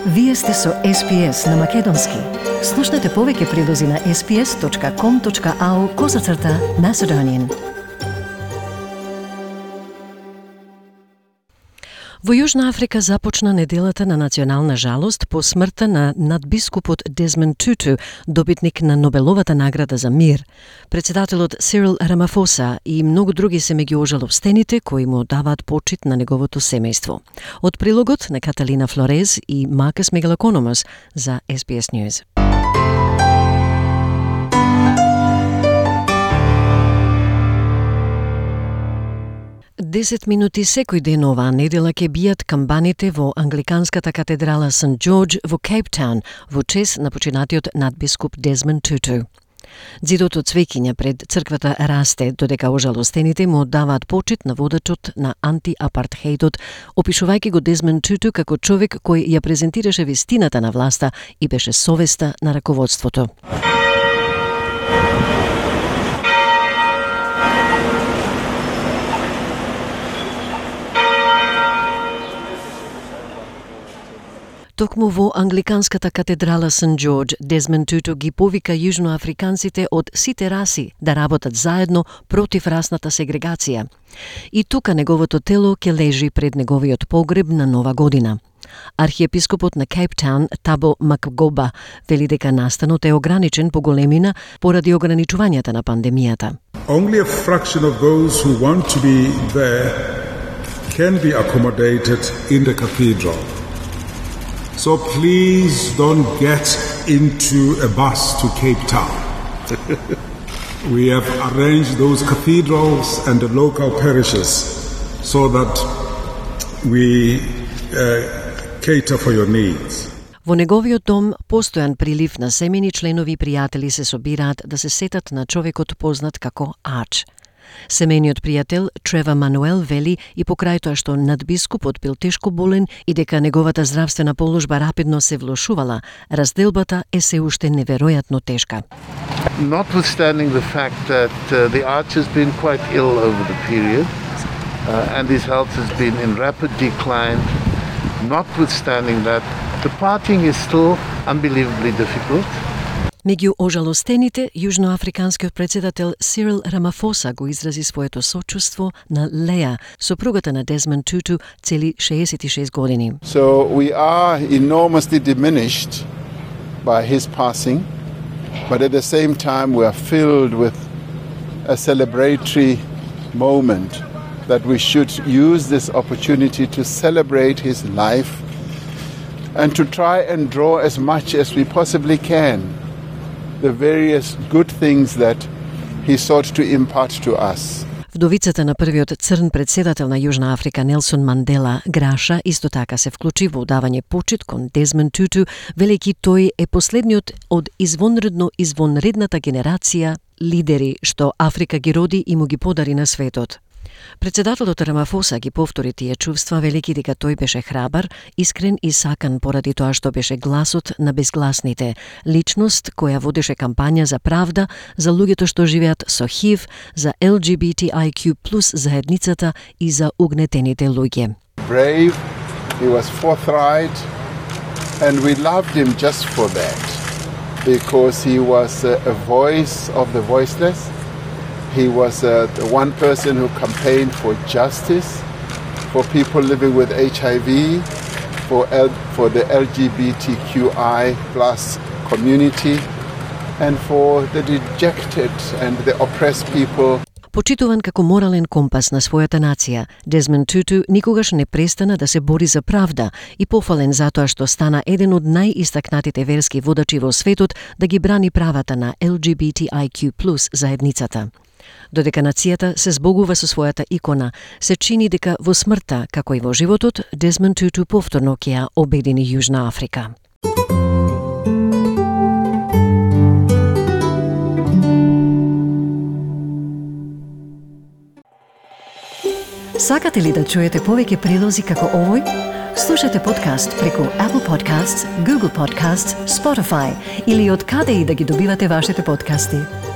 Вие сте со SPS на Македонски. Слушнете повеќе прилози на sps.com.au/Macedonian. Во Јужна Африка започна неделата на национална жалост по смртта на надбискупот Дезмонд Туту, добитник на Нобеловата награда за мир. Председателот Сирил Рамафоса и многу други се меѓу ожалостените кои му даваат почит на неговото семејство. Од прилогот на Каталина Флорез и Макас Мегалакономос за SBS News. 10 минути секој ден оваа недела ќе бијат камбаните во англиканската катедрала Сент Џорџ во Кейптаун во чест на починатиот надбискуп Дезмонд Туту. Ѕидот од цвеќиња пред црквата расте, додека ожалостените му даваат почит на водачот на антиапартхеидот, опишувајќи го Дезмонд Туту како човек кој ја презентираше вистината на власта и беше совеста на раководството. Токму во англиканската катедрала Сент Џорџ, Дезмонд Туту ги повика јужноафриканците од сите раси да работат заедно против расната сегрегација. И тука неговото тело ќе лежи пред неговиот погреб на Нова година. Архиепископот на Кейптаун Табо Макгоба вели дека настанот е ограничен по големина поради ограничувањата на пандемијата. Only a fraction of those who want to be there can be accommodated in the cathedral. So please don't get into a bus to Cape Town. We have arranged those cathedrals and the local parishes so that we cater for your needs. Во неговиот дом постојан прилив на семени членови и пријатели се собираат да се сетат на човекот познат како Ач. Семениот пријател Трева Мануел вели и покрај тоа што надбискупот бил тешко болен и дека неговата здравствена положба рапидно се влошувала, разделбата е се уште неверојатно тешка. Notwithstanding the fact that the Arch has been quite ill over the period and his health has been in rapid decline, notwithstanding that, the parting is still unbelievably difficult. Меѓу ожалостените, јужноафриканскиот председател Сирил Рамафоса го изрази своето сочувство на Леа, сопругата на Дезмонд Туту, цели 66 години. So we are enormously diminished by his passing, but at the same time we are filled with a celebratory moment that we should use this opportunity to celebrate his life and to try and draw as much as we possibly can the various good things that he sought to impart to us. Вдовицата на првиот црн председател на Јужна Африка Нелсон Мандела Граша исто така се вклучи во давање почит кон Дезмонд Туту, велики тој е последниот од извонредната генерација лидери што Африка ги роди и му ги подари на светот. Председателот Рамафоса ги повтори тие чувства, велики дека тој беше храбар, искрен и сакан поради тоа што беше гласот на безгласните, личност која водеше кампања за правда за луѓето што живеат со ХИВ, за LGBTIQ+ заедницата и за угнетените луѓе. Brave, he was forthright, and we loved him just for that, because he was a voice of the voiceless. He was the one person who campaigned for justice, for people living with HIV, for the LGBTQI+ community, and for the dejected and the oppressed people. Почитуван како морален компас на својата нација, Дезмонд Туту никогаш не престана да се бори за правда и пофален затоа што стана еден од најистакнатите верски водачи во светот да ги брани правата на LGBTIQ+ заедницата. Додека нацијата се збогува со својата икона, се чини дека во смртта, како и во животот, Дезмонд Туту повторно ќе ја обедини Јужна Африка. Сакате ли да чуете повеќе прилози како овој? Слушате подкаст преку Apple Podcasts, Google Podcasts, Spotify или од каде и да ги добивате вашите подкасти.